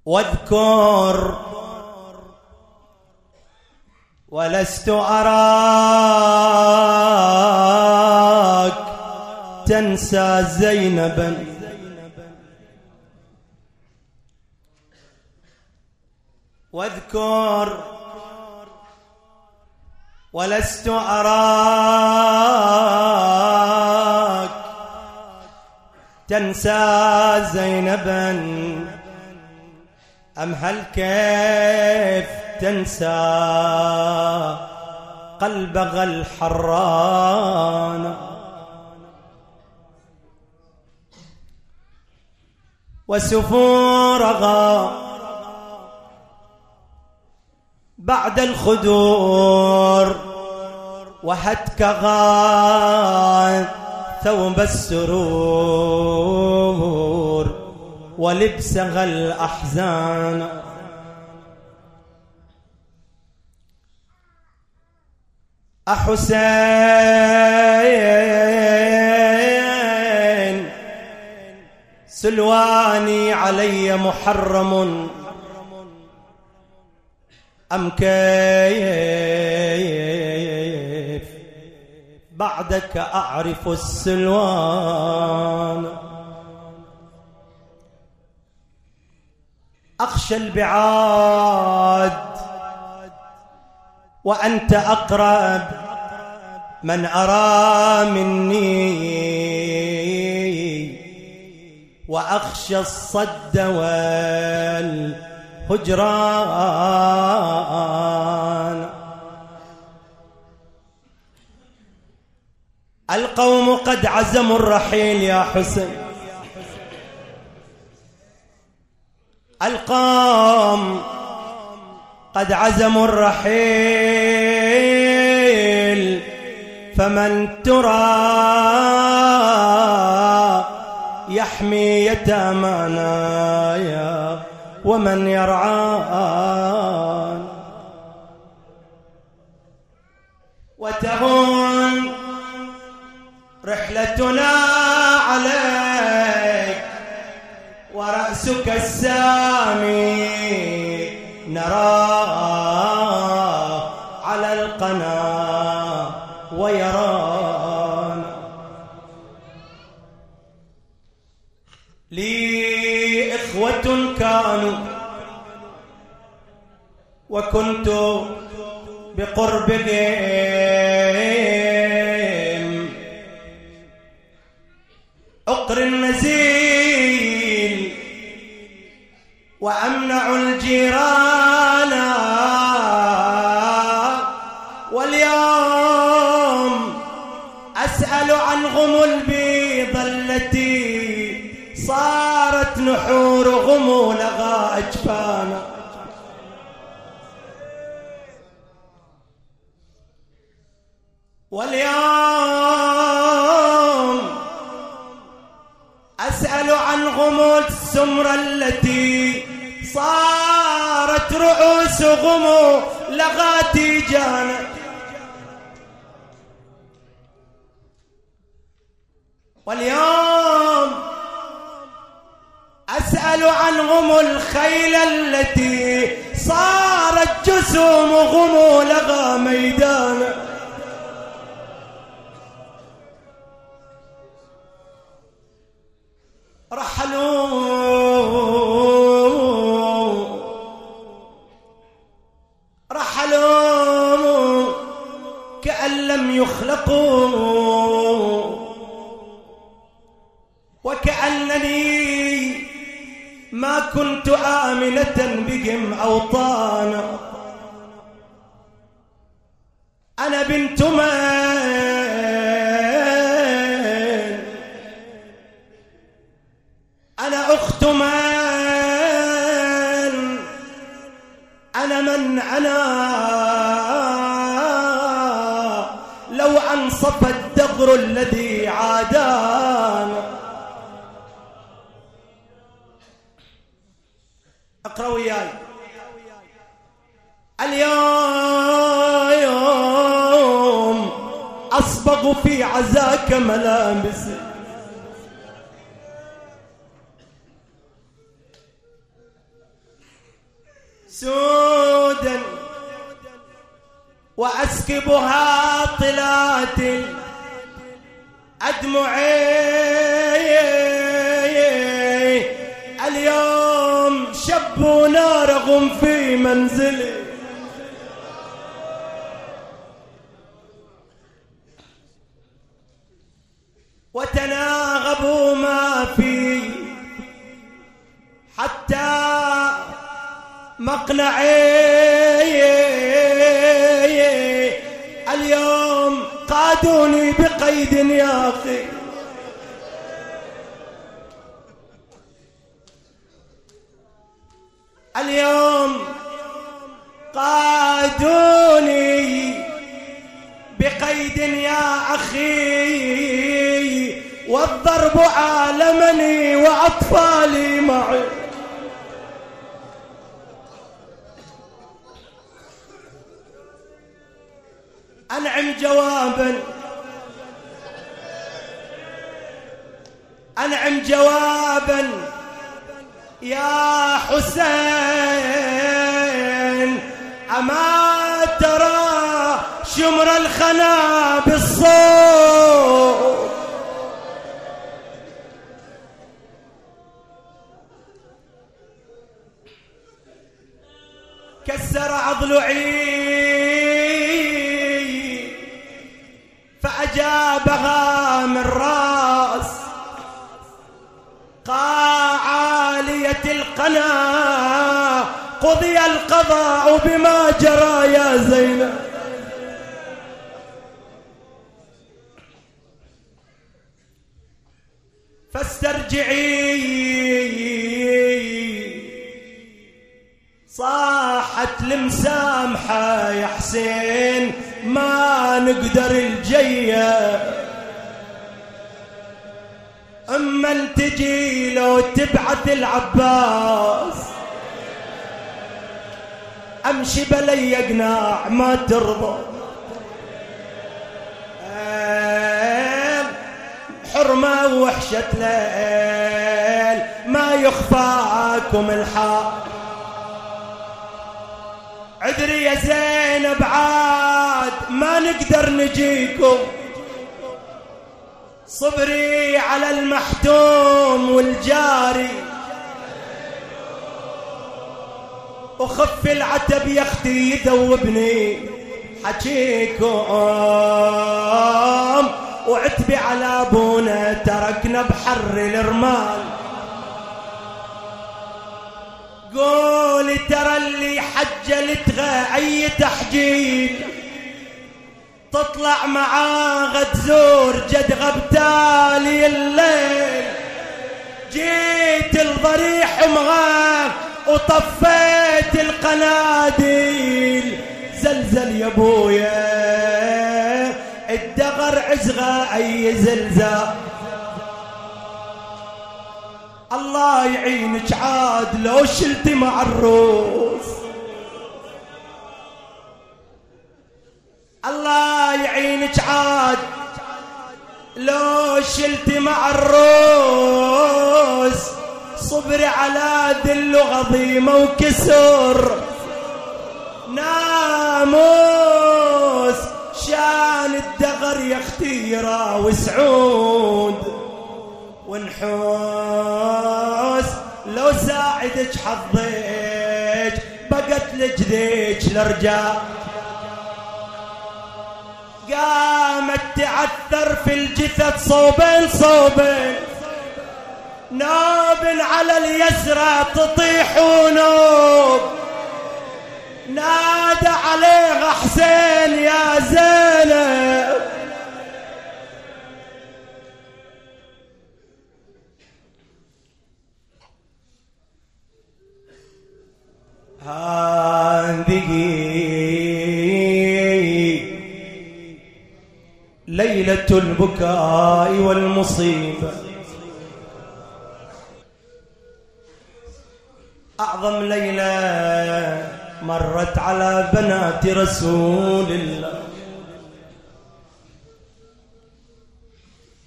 واذكر ولست أراك تنسى زينبا واذكر ولست أراك تنسى زينبا أم هل كيف تنسى قلبها الحران وسفورها بعد الخدور وهتكها ثوب السرور ولبسها الأحزان أحسين سلواني علي محرم أم كيف بعدك أعرف السلوان أخشى البعاد وأنت أقرب من أرى مني وأخشى الصد والهجران القوم قد عزموا الرحيل يا حسين القوم قد عزموا الرحيل فمن ترى يحمي يتامانا ومن يرعان وتهون رحلتنا عليك ورأسك السامي نراه على القنا ويرانا لي إخوة كانوا وكنت بقربهم أقر النزيل وأمنع الجيران واليوم أسأل عنهم البيض التي صارت نحورهم لغى أجفانا واليوم أسأل عنهم السمر التي صارت رؤوسهم لغى تيجانا واليوم أسأل عنهم الخيل التي صارت جسومهم لغى ميدانا رحلوا كأن لم يخلقوا وكأنني ما كنت آمنة بهم أوطانا أنا بنت من أنا أخت من أنا من أنا لو أنصف الدهر الذي عادانا اقرأ وياي اليوم أصبغ في عزاك ملابسي سودا وأسكبها طلات أدمعي. اليوم شبونا رغم في منزلي، وتناغبوا ما في حتى مقنعي. اليوم قادوني بقيد يا أخي، اليوم قادوني بقيد يا أخي، والضرب عالمني وأطفالي معي. أنعم جوابا، أنعم جوابا يا حسين، أما ترى شمر الخنا بالصوت. كسر أضلعي فأجابها من راس قاع عالية القنا، قضي القضاء بما جرى يا زينب. فاسترجعي، صاحت المسامحة يا حسين ما نقدر الجية، اما تجي لو تبعث العباس امشي بلي قناع ما ترضى. حرمة وحشة ليل ما يخفاكم الحال. عذري يا زينب عاد ما نقدر نجيكم، صبري على المحتوم والجاري، وخف العتب يا اختي يذوبني حكيكم، وعتبي على ابونا تركنا بحر الرمال. قولي ترى اللي حجلتها اي تحجيل، تطلع معاه غد زور جد غبتالي الليل. جيت الضريح مغاب وطفيت القناديل، زلزل يا ابويا الدغر عزغة اي زلزال. الله يعينك عاد لو شلتي مع الروس، الله يعينك عاد لو شلتي مع الروس. صبري على ذل وغضيمة وكسر ناموس، شان الدغر يا اختيرة وسعود ونحوس. لو ساعدك حظيك بقت لجذيك لرجال. قامت تعثر في الجثث صوبين صوبين، نوب على اليسرى تطيح ونوب. نادى عليها حسين يا زينب، هذه ليلة البكاء والمصيبة، أعظم ليلة مرت على بنات رسول الله.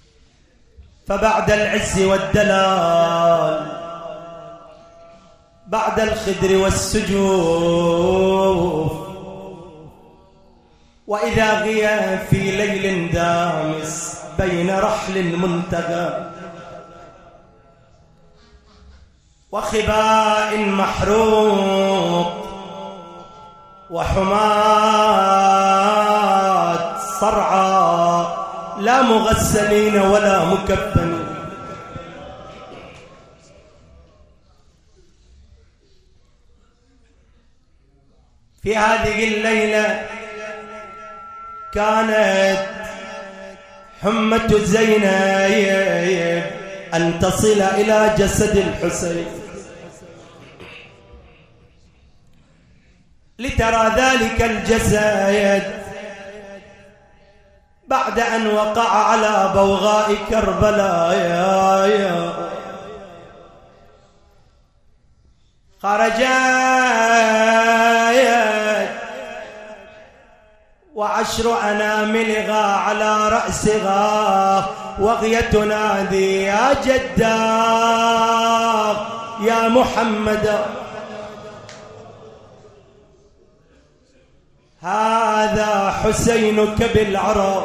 فبعد العز والدلال بعد الخدر والسجوف، وإذا غيا في ليل دامس بين رحل منتهى وخباء محروق وحماة صرعى لا مغسلين ولا مكفنين. في هذه الليلة كانت حمة زينب أن تصل إلى جسد الحسين لترى ذلك الجسد بعد أن وقع على بوغاء كربلاء. خرجت وعشر أناملها على رأسها وهي تنادي يا جدار يا محمد، هذا حسينك بالعرب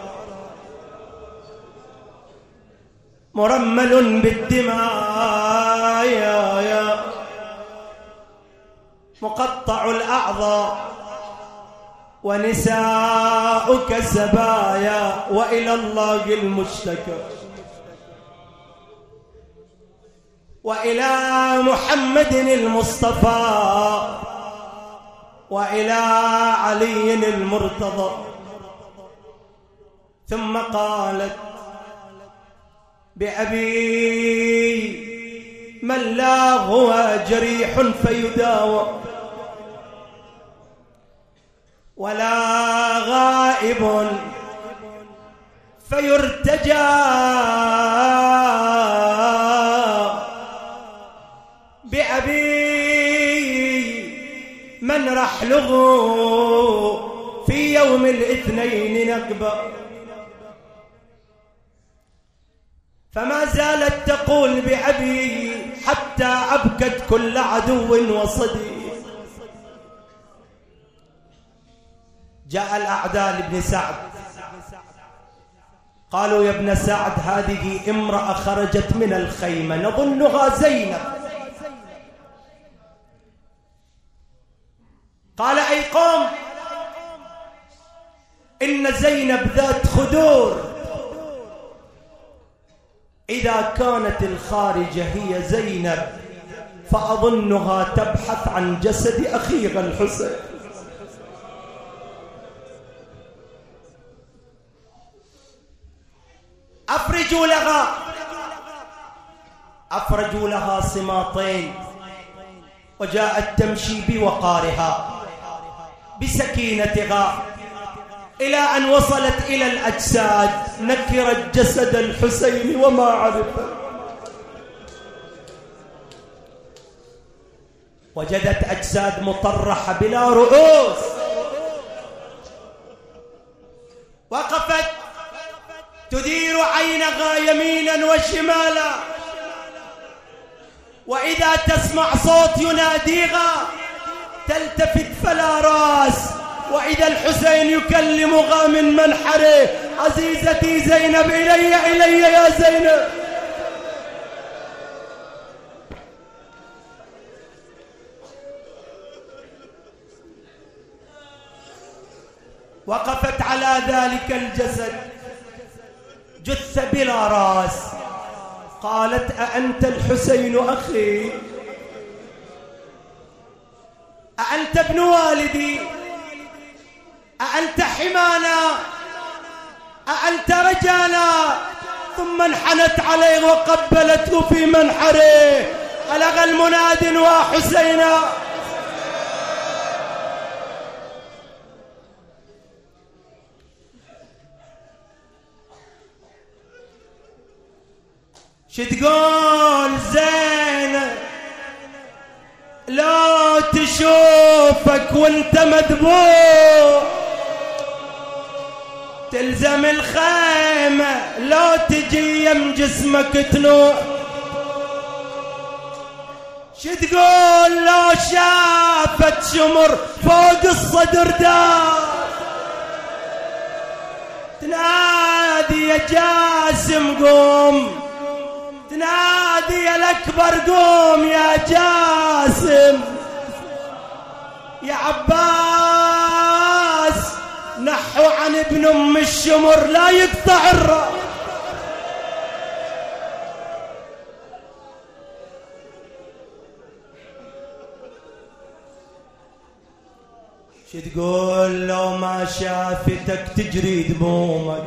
مرمل بالدماء يا مقطع الأعضاء ونساؤك سبايا وإلى الله المشتكى وإلى محمد المصطفى وإلى علي المرتضى. ثم قالت بأبي من لا هو جريح فيداوى ولا غائب فيرتجى، بأبي من رحله في يوم الاثنين نقبة. فما زالت تقول بأبي حتى أبكت كل عدو وصديق. جاء الأعداء لابن سعد قالوا يا ابن سعد هذه امرأة خرجت من الخيمة نظنها زينب. قال أي قوم إن زينب ذات خدور، إذا كانت الخارجة هي زينب فأظنها تبحث عن جسد أخيها الحسين. أفرجوا لها صماطين، وجاءت تمشي بوقارها بسكينتها إلى أن وصلت إلى الأجساد. نكرت جسد الحسين وما عرفت، وجدت أجساد مطرحة بلا رؤوس. وقفت تدير عينها يمينا وشمالا، وإذا تسمع صوت يناديها تلتفت فلا راس، وإذا الحسين يكلمها من منحره عزيزتي زينب إلي يا زينب. وقفت على ذلك الجسد جثة بلا راس، قالت أأنت الحسين أخي؟ أأنت ابن والدي؟ أأنت حمانا؟ أأنت رجانا؟ ثم انحنت عليه وقبلته في منحره. ألغى المناد وحسينا. شتقول زينب لو تشوفك وانت مذبوح تلزم الخيمة، لو تجي يم جسمك تنوح. شو تقول لو شافت شمر فوق الصدر دار تنادي يا جاسم قوم، تنادي يا الأكبر قوم يا جاسم، يا عباس نحوا عن ابن ام الشمر لا يقطع الراس. شو تقول لو ما شافتك تجري دمومك،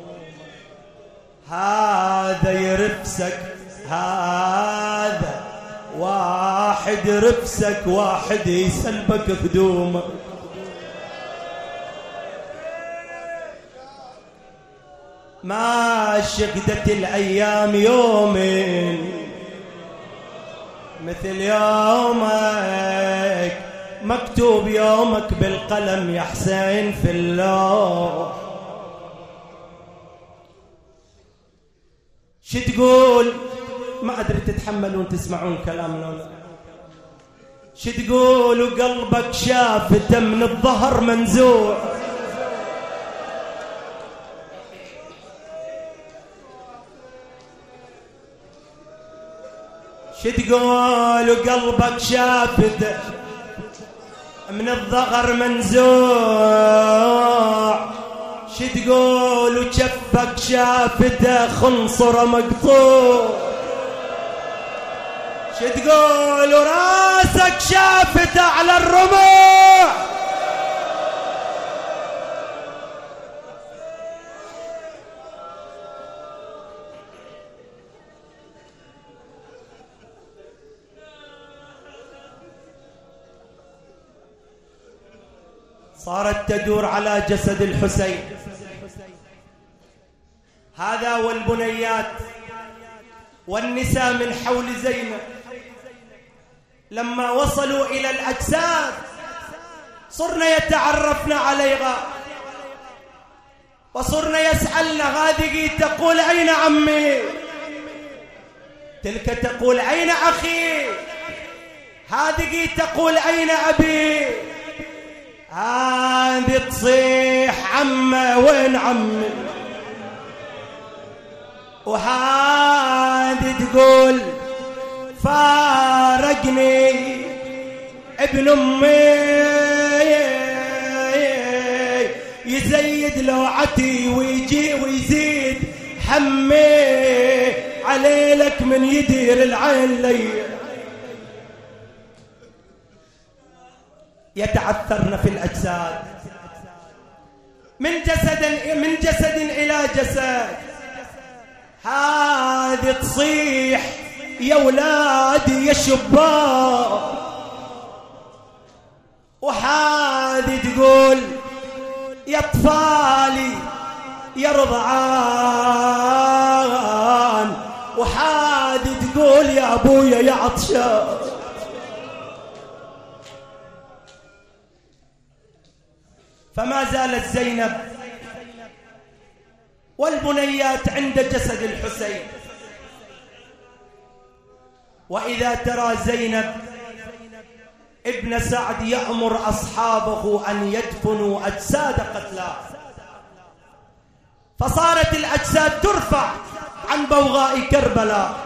هذا يرفسك، هذا واحد رفسك، واحد يسلبك خدومك. ما شقدت الأيام يومين مثل يومك، مكتوب يومك بالقلم يا حسين في اللوح. شو تقول؟ ما أدري تتحملون تسمعون كلامنا ولا؟ شو تقول وقلبك شافته من الظهر منزوع، شو تقول وقلبك شافته من الظهر منزوع، شو تقول وشفك شافته خنصره مقطوع، شو تقول وراسك شافته على الرموع. صارت تدور على جسد الحسين، هذا والبنيات والنساء من حول زينب. لما وصلوا إلى الأجساد صرنا يتعرفن عليها وصرنا يسألن، هذه تقول أين عمي، تلك تقول أين أخي، هذه تقول أين أبي، هذه تصيح عمه وين عمي، وهذه تقول فارقني ابن امي، يزيد لوعتي ويجي ويزيد حمي، عليلك من يدير العين لي. يتعثرن في الأجساد من جسد إلى جسد، هذه تصيح يا ولادي يا شباب، وهذه تقول يا اطفالي يا رضعان، وهذه تقول يا ابويا يا عطشان. فما زالت زينب والبنيات عند جسد الحسين، وإذا ترى زينب ابن سعد يأمر أصحابه أن يدفنوا أجساد قتلاه، فصارت الأجساد ترفع عن بوغاء كربلاء.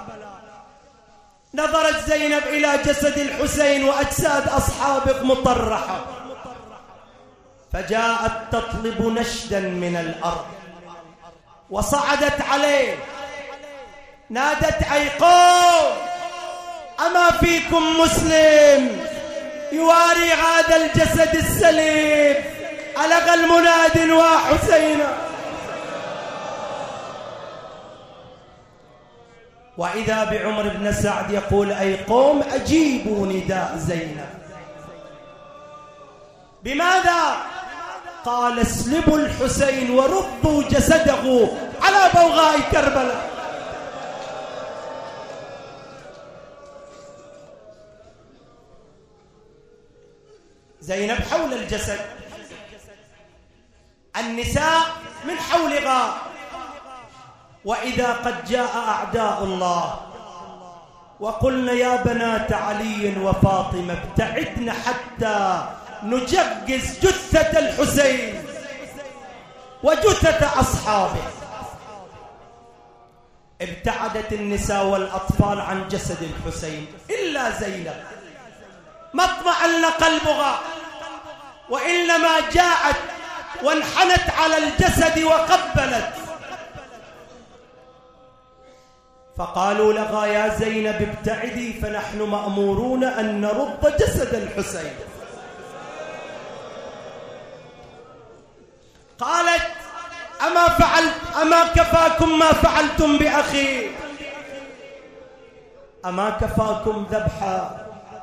نظرت زينب إلى جسد الحسين وأجساد أصحابه مطرحة، فجاءت تطلب نشدا من الأرض وصعدت عليه، نادت أي قوم أما فيكم مسلم يواري هذا الجسد السليم؟ ألغى المناد وحسينا. وإذا بعمر بن سعد يقول أي قوم أجيبوا نداء زينب. بماذا؟ قال اسلبوا الحسين وردوا جسده على بوغاء كربلاء. زينب حول الجسد، النساء من حولها، وإذا قد جاء أعداء الله وقلنا يا بنات علي وفاطمة ابتعدن حتى نجهز جثة الحسين وجثة أصحابه. ابتعدت النساء والأطفال عن جسد الحسين إلا زينب، ما اطمأن قلبها، وإنما جاءت وانحنت على الجسد وقبلت. فقالوا لها يا زينب ابتعدي فنحن مأمورون أن نرد جسد الحسين. قالت أما كفاكم ما فعلتم بأخي؟ أما كفاكم ذبحا؟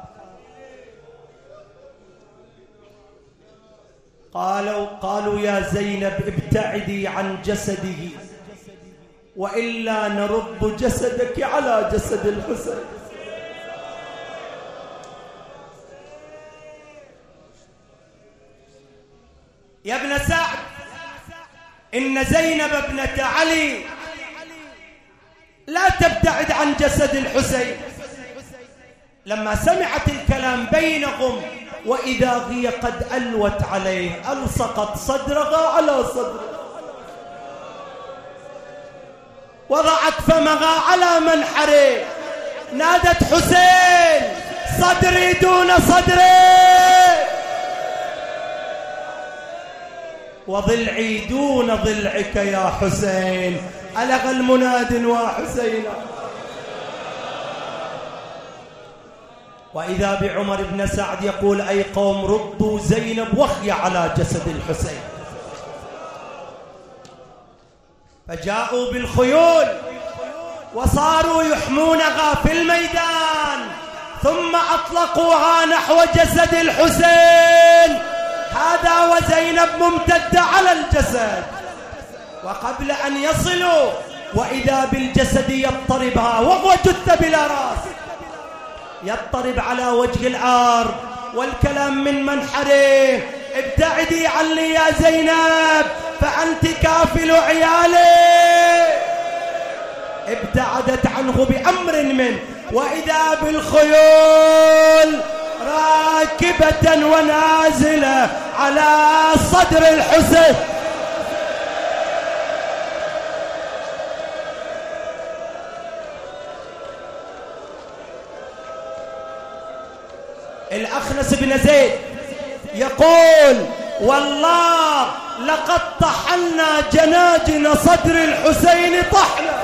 قالوا يا زينب ابتعدي عن جسده وإلا نرد جسدك على جسد الحسين. يا ابن سعد، إن زينب ابنة علي لا تبتعد عن جسد الحسين. لما سمعت الكلام بينهم وإذا هي قد ألوت عليه، ألصقت صدرها على صدره، وضعت فمها على منحره، نادت حسين صدري دون صدري وضلعي دون ضلعك يا حسين. ألغى المناد وحسينا. وإذا بعمر بن سعد يقول أي قوم ردوا زينب وخي على جسد الحسين. فجاءوا بالخيول وصاروا يحمونها في الميدان، ثم أطلقوها نحو جسد الحسين، هذا وزينب ممتدة على الجسد. وقبل أن يصلوا وإذا بالجسد يضطربها وهو جثة بلا رأس، يضطرب على وجه الأرض والكلام من منحره. ابتعدي عني يا زينب فأنت كافل عيالي. ابتعدت عنه بأمر منه، وإذا بالخيول راكبة ونازلة على صدر الحسين. الأخنس بن زيد يقول والله لقد طحنا جناجن صدر الحسين طحنا.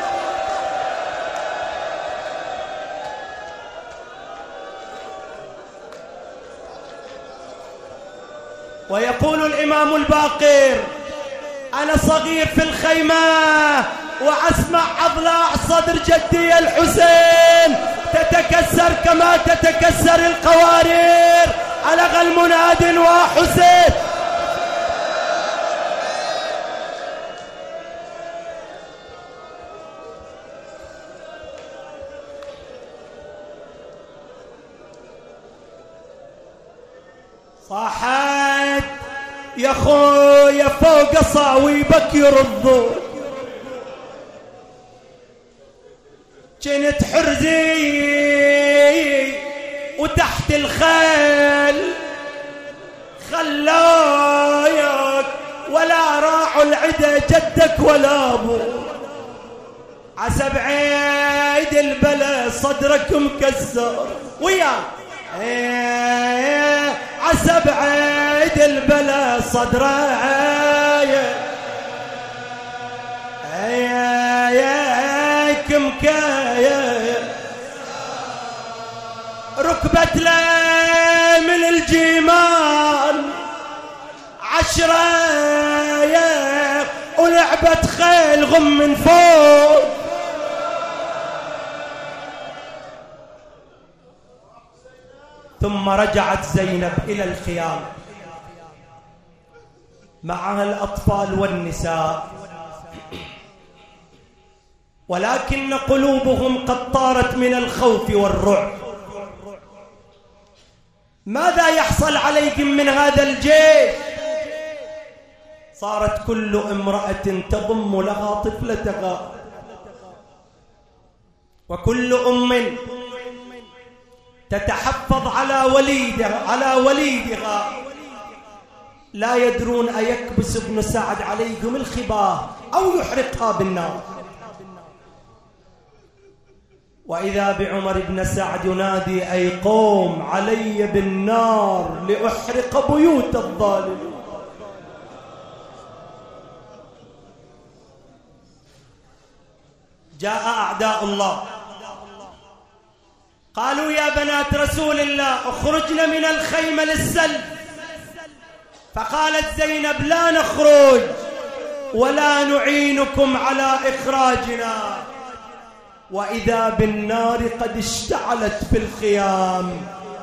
ويقول الإمام الباقر أنا صغير في الخيمة وأسمع أضلاع صدر جدي الحسين تتكسر كما تتكسر القوارير. ألغى المناد وحسين. صاحت يا خويا فوق صاويبك يرضوا، كنت حرزي وتحت الخيل خلايك ولا راعوا العدا جدك ولا ابوك. عسب عيد البلا صدرك مكسر وياك، عسب عيد البلا صدرك مكايا. ركبت لي من الجمال 10 ولعبت خيل غم من فوق. ثم رجعت زينب إلى الخيام معها الأطفال والنساء، ولكن قلوبهم قد طارت من الخوف والرعب. ماذا يحصل عليهم من هذا الجيش؟ صارت كل امرأة تضم لها طفلتها، وكل أم تتحفظ على وليدها، لا يدرون أيكبس ابن سعد عليهم الخباه أو يحرقها بالنار. وإذا بعمر بن سعد ينادي: أي قوم علي بالنار لأحرق بيوت الظالمين. جاء أعداء الله قالوا: يا بنات رسول الله اخرجن من الخيمة للسلب. فقالت زينب: لا نخرج ولا نعينكم على إخراجنا. وإذا بالنار قد اشتعلت في الخيام.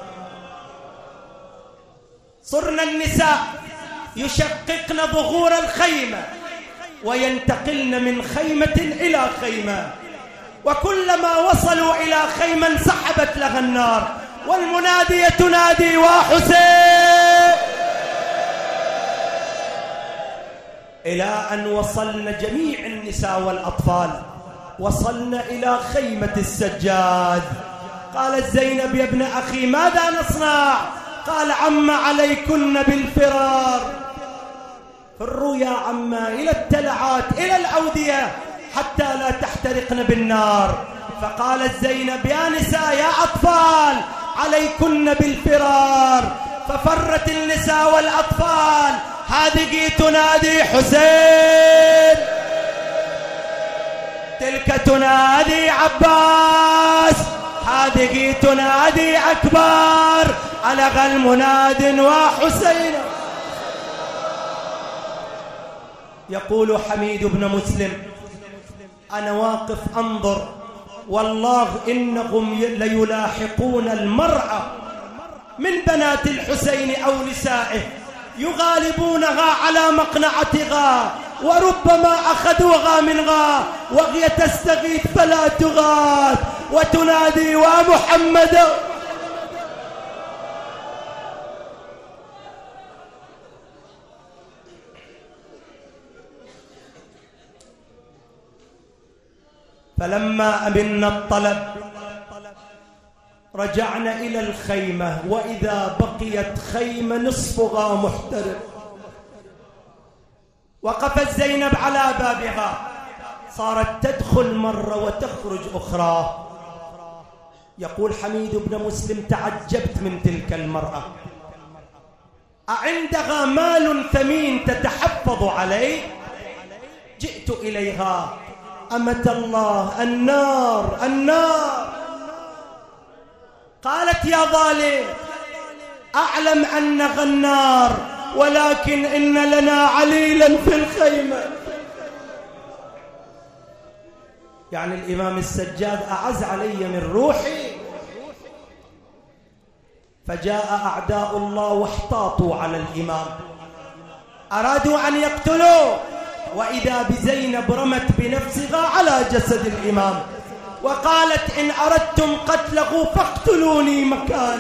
صرنا النساء يشققن ظهور الخيمة وينتقلن من خيمة إلى خيمة، وكلما وصلوا إلى خيمة انسحبت لها النار، والمنادية تنادي: وحسين. إلى أن وصلن جميع النساء والأطفال، وصلنا إلى خيمة السجاد. قالت زينب: يا ابن أخي ماذا نصنع؟ قال: عم عليكن بالفرار. فروا يا عما إلى التلعات، إلى الأودية، حتى لا تحترقن بالنار. فقالت زينب: يا نساء يا أطفال عليكن بالفرار. ففرت النساء والأطفال. هذه تنادي: حسين، تلك تنادي: عباس، هذه تنادي: أكبر. ألغى المناد: وحسين. يقول حميد بن مسلم: أنا واقف أنظر، والله إنهم ليلاحقون المرأة من بنات الحسين أو نسائه، يغالبونها على مقنعتها، وربما أخذوها منها وهي تستغيث فلا تغاث، وتنادي: ومحمد. فلما أمنا الطلب رجعنا إلى الخيمة، وإذا بقيت خيمة نصفها محترق. وقفت زينب على بابها، صارت تدخل مرة وتخرج أخرى. يقول حميد بن مسلم: تعجبت من تلك المرأة، أعندها مال ثمين تتحفظ عليه؟ جئت إليها: أمة الله، النار النار. قالت: يا ظالم، أعلم أنها النار، ولكن إن لنا عليلا في الخيمة. يعني الإمام السجاد أعز علي من روحي. فجاء أعداء الله واحتاطوا على الإمام، أرادوا أن يقتلوه، وإذا بزينب رمت بنفسها على جسد الإمام وقالت: إن أردتم قتله فاقتلوني مكاني.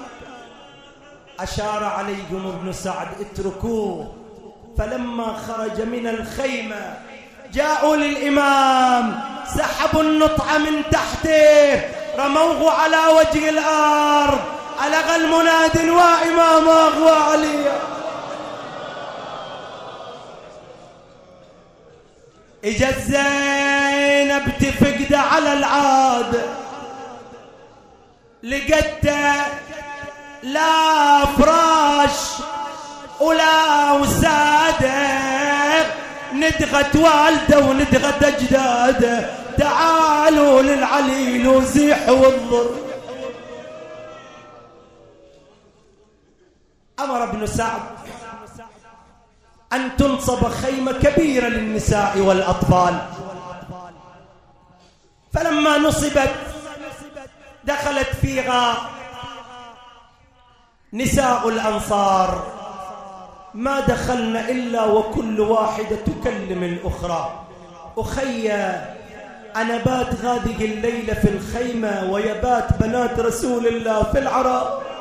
أشار عليهم ابن سعد: اتركوه. فلما خرج من الخيمة جاءوا للإمام، سحبوا النطع من تحته، رموه على وجه الأرض. ألغى المناد: وإمامه وعليا. إجت زينب تفقد على العادة، لقيته لا فراش ولا وسادة، ندغت والده وندغت أجداده. تعالوا للعليل وزيحوا الضر. أمر ابن سعد أن تنصب خيمة كبيرة للنساء والأطفال. فلما نصبت دخلت فيها نساء الأنصار، ما دخلنا إلا وكل واحدة تكلم الأخرى: أخي، أنا بات هذه الليلة في الخيمة، ويبات بنات رسول الله في العراء.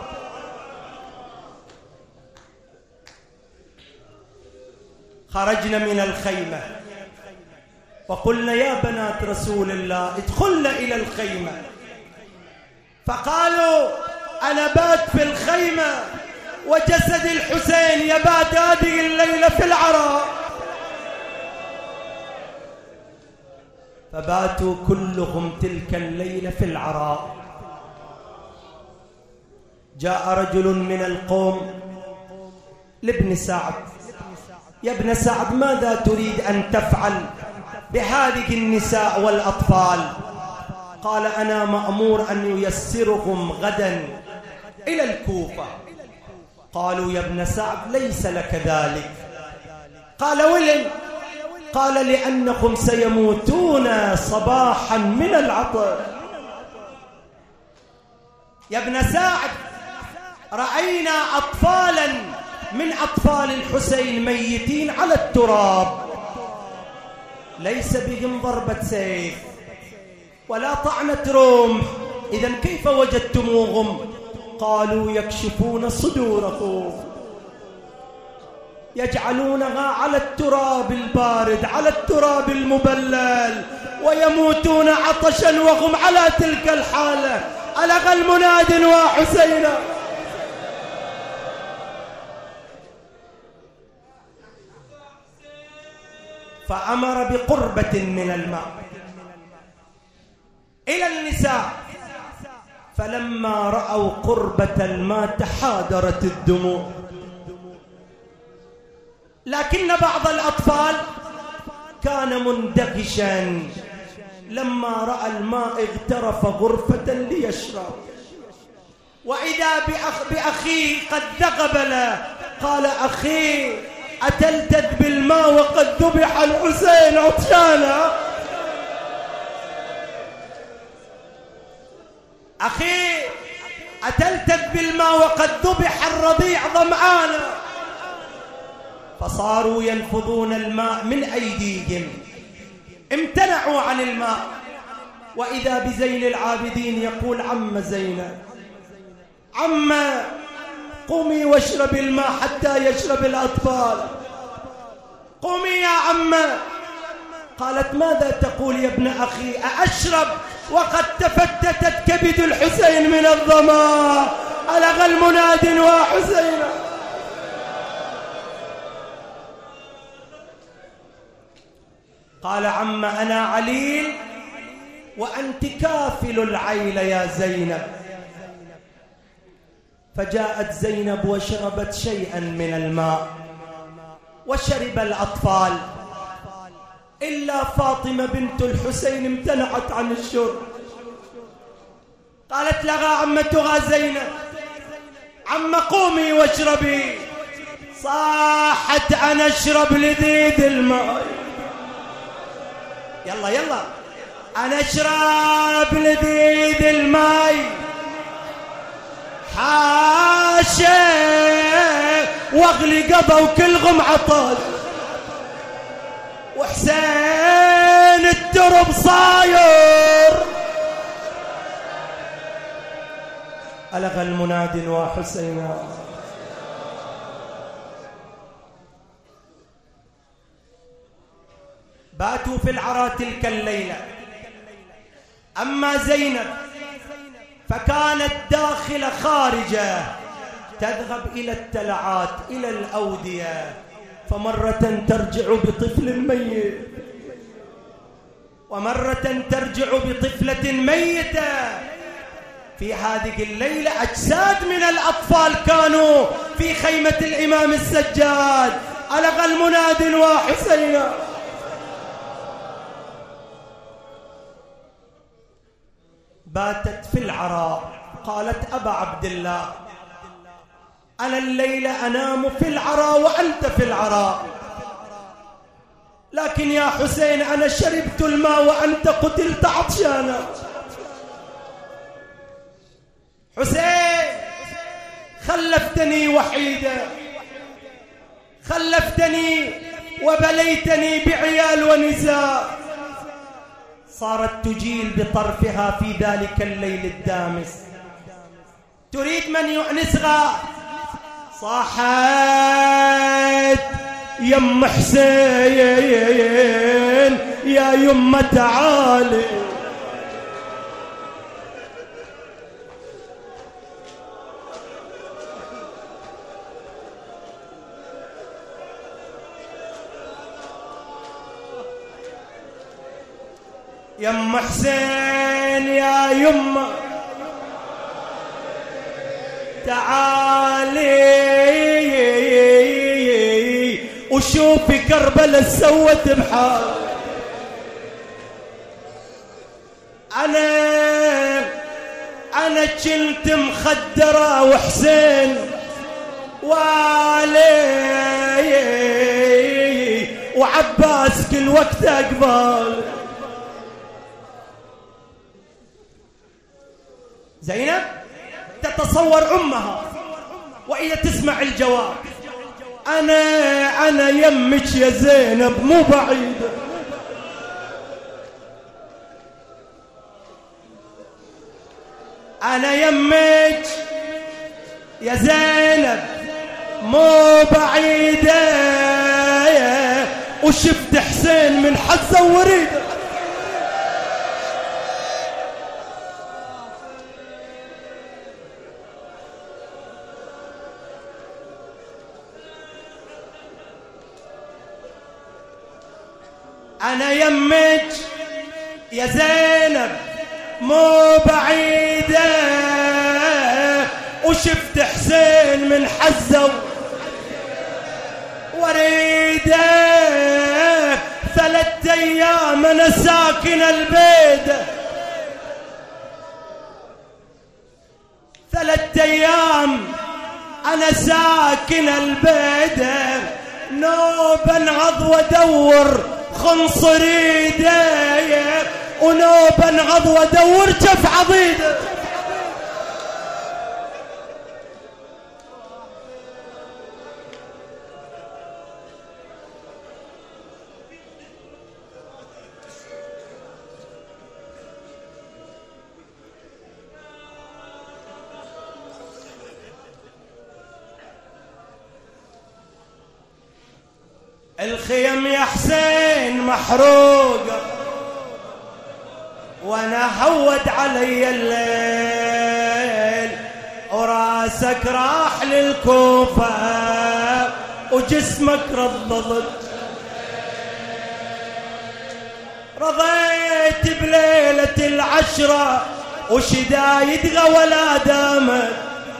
خرجنا من الخيمة وقلنا: يا بنات رسول الله ادخلنا إلى الخيمة. فقالوا: أنا بات في الخيمة وجسد الحسين يبات هذه الليلة في العراء. فباتوا كلهم تلك الليلة في العراء. جاء رجل من القوم لابن سعد: يا ابن سعد، ماذا تريد أن تفعل بهذه النساء والأطفال؟ قال: أنا مأمور أن ييسرهم غدا إلى الكوفة. قالوا: يا ابن سعد، ليس لك ذلك. قال: ولم؟ قال: لأنهم سيموتون صباحا من العطش. يا ابن سعد، رأينا أطفالا من أطفال الحسين ميتين على التراب، ليس بهم ضربة سيف ولا طعنة رمح، إذن كيف وجدتموهم؟ قالوا: يكشفون صدورهم، يجعلونها على التراب البارد، على التراب المبلل، ويموتون عطشا وهم على تلك الحالة. ألغى المناد وحسينا. فأمر بقربة من الماء إلى النساء، فلما رأوا قربة الماء تحادرت الدموع. لكن بعض الأطفال كان مندهشا، لما رأى الماء اغترف غرفة ليشرب، وإذا بأخيه قد ذهب له. قال: أخي، أتلتذ بالماء وقد ذبح الحسين عطشانا؟ أخي، أتلتذ بالماء وقد ذبح الرضيع ظمآنا؟ فصاروا ينفضون الماء من أيديهم، امتنعوا عن الماء. وإذا بزين العابدين يقول: عم زينب، عم، قومي واشرب الماء حتى يشرب الأطفال، قومي يا عم. قالت: ماذا تقول يا ابن أخي؟ أأشرب وقد تفتتت كبد الحسين من الظما؟ ألغى المناد وحسينا. قال: عم، أنا عليل وأنت كافل العيل يا زينب. فجاءت زينب وشربت شيئا من الماء، وشرب الأطفال، إلا فاطمة بنت الحسين امتنعت عن الشرب. قالت لها عمتها زينب: عم، قومي واشربي. صاحت: أنا اشرب لذيذ الماء. يلا يلا، أنا اشرب لذيذ الماء، حاشا واغلي قضى وكلهم عطاش، وحسين الترب صاير. ألغى المناد وحسينا. باتوا في العراء تلك الليلة. أما زينب فكانت داخل خارجة، تذهب إلى التلعات، إلى الأودية، فمرة ترجع بطفل ميت، ومرة ترجع بطفلة ميتة. في هذه الليلة أجساد من الأطفال كانوا في خيمة الإمام السجاد. ألغى المناد وحسينا. باتت في العراء. قالت: أبا عبد الله، أنا الليلة أنام في العراء وأنت في العراء، لكن يا حسين أنا شربت الماء وأنت قتلت عطشانا. حسين، خلفتني وحيدة، خلفتني وبليتني بعيال ونساء. صارت تجيل بطرفها في ذلك الليل الدامس، تريد من يؤنسها. صاحت: يم حسين يا يم تعالي. يم حسين يا يمه تعالي وشوفي كربلاء سوت بحال. أنا كنت مخدرة وحسين والي وعباس كل وقت أقبال. زينب تتصور أمها وهي تسمع الجواب. أنا يمك يا زينب مو بعيدة. أنا يمك يا زينب مو بعيدة وشفت حسين من حزة وريده. أنا يمك يا زينب مو بعيدة وشفت حسين من حزة وريده. 3 أيام أنا ساكن البيدة، 3 أيام أنا ساكن البيدة. نوب انعض وادور خنصر ايدي ونوب انعض وادور جف عضيده. الخيم يا حسين محروقة وانا هود علي الليل وراسك راح للكوفة وجسمك رضض. رضيت بليلة العشرة وشدايد غولا دامت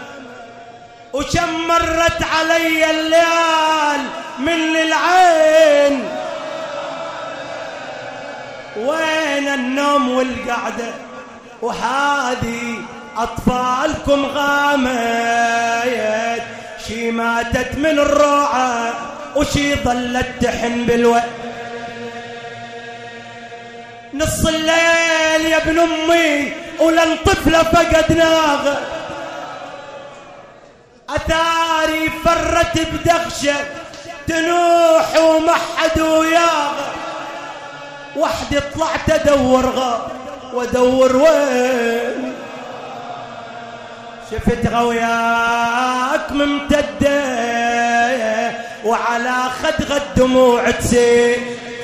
وكم مرت علي الليال من العين. وين النوم والقعدة وهذه أطفالكم غامت. شي ماتت من الروعة وشي ظلت تحن بالوقت. نص الليل يا ابن أمي ولن طفلة فقدناها. أثاري فرت بدخشة تنوح ومحد وياها. وحدي طلعت ادورها وادور وين. شفت غوياك ممتدة وعلى خدغ الدموع تسيل.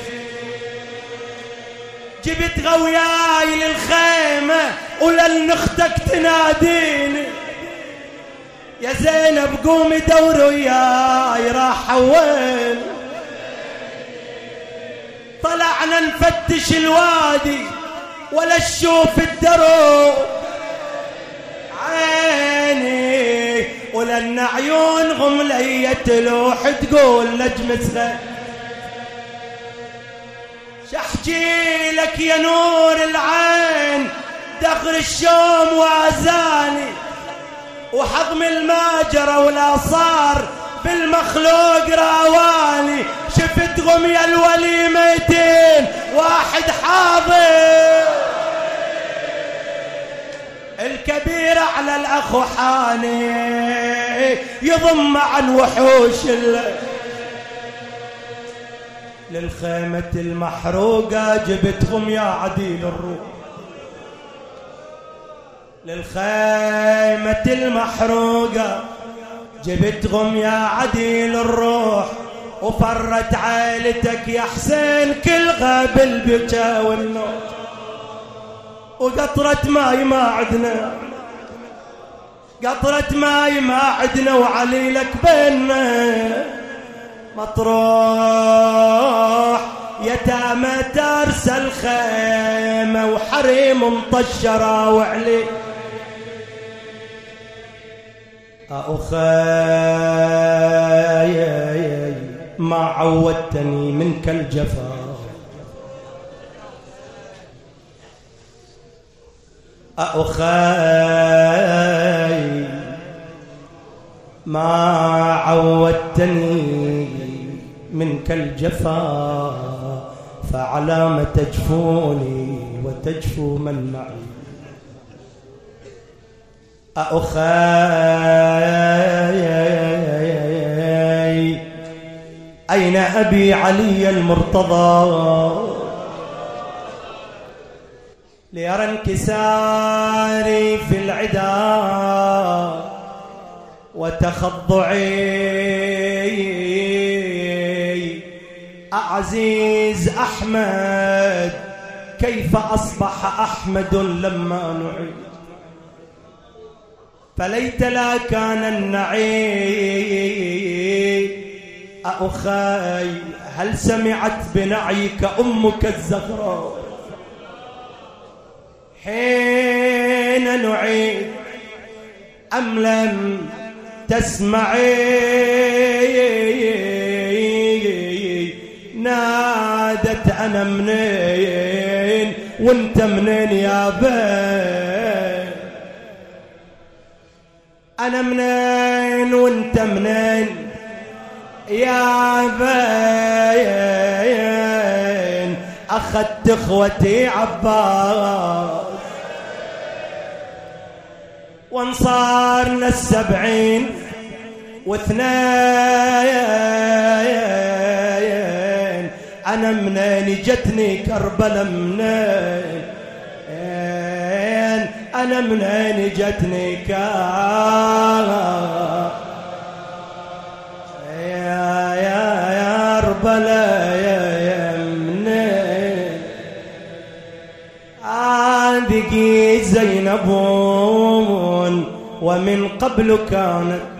جبت غوياي للخيمة ولن اختك تناديني. يا زينب قومي دور وياي راح وين. طلعنا نفتش الوادي ولا نشوف الدروب. عيني ولن عيونهم لي تلوح تقول نجم سخن. شحكي لك يا نور العين دخل الشوم وازاني وحضم الماجرة ولا صار بالمخلوق راواني. شفتهم يا الوليمتين واحد حاضر الكبير على الأخ حاني يضم عن وحوش للخيمة المحروقة. جبتهم يا عديل الروح للخيمة المحروقة. جبتهم يا عديل الروح وفرت عائلتك يا حسين كلها بالبكا والنوم. وقطرة ماي ما عدنا، قطرة ماي ما عدنا وعليلك بينا مطروح يتامى ترس الخيمة وحريم مطشرة وعلي أخاي ما عودتني منك الجفا أخاي ما عودتني منك الجفا فعلى ما تجفوني وتجفو من معي أخاي أين أبي علي المرتضى ليرى انكساري في العدا وتخضعي عزيز أحمد كيف أصبح أحمد لما نعي فليت لا كان النعي أخاي هل سمعت بنعيك أمك الزهراء حين نعيد أم لم تسمعي نادت أنا منين وانت منين يا بين أنا منين وانت منين يا بين أخذت إخوتي عباس وانصارنا 70 واثنين أنا منين جتني كربلا منين أنا منين جتني يا ربلا يا منين عادقي زينب ومن قبل كانت